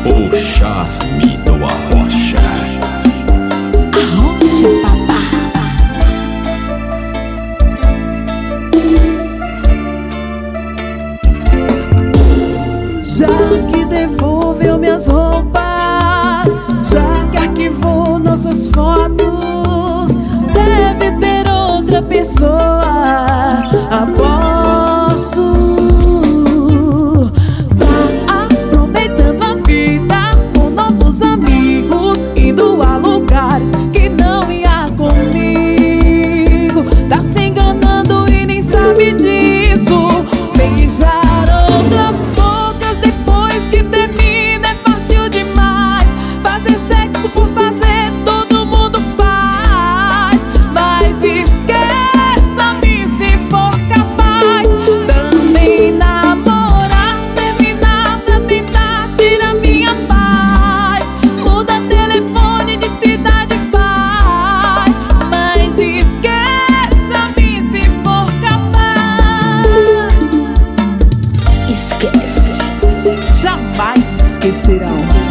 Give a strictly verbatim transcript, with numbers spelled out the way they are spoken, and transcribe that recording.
O charme do Arrocha. Arrocha, papá. Já que devolveu minhas roupas, já que arquivou nossas fotos, deve ter outra pessoa, aposto. Tá aproveitando a vida com novos amigos, indo a lugares que não ia comigo. Tá se enganando e nem sabe disso. Beijar outras bocas depois que termina é fácil demais. Fazer sexo por fazer todo mundo faz, mas esqueça-me se for capaz. Também namorar, terminar pra tentar tirar minha paz. Muda telefone de cidade, vai, mas esqueça-me se for capaz. Esquece. Jamais esquecerão.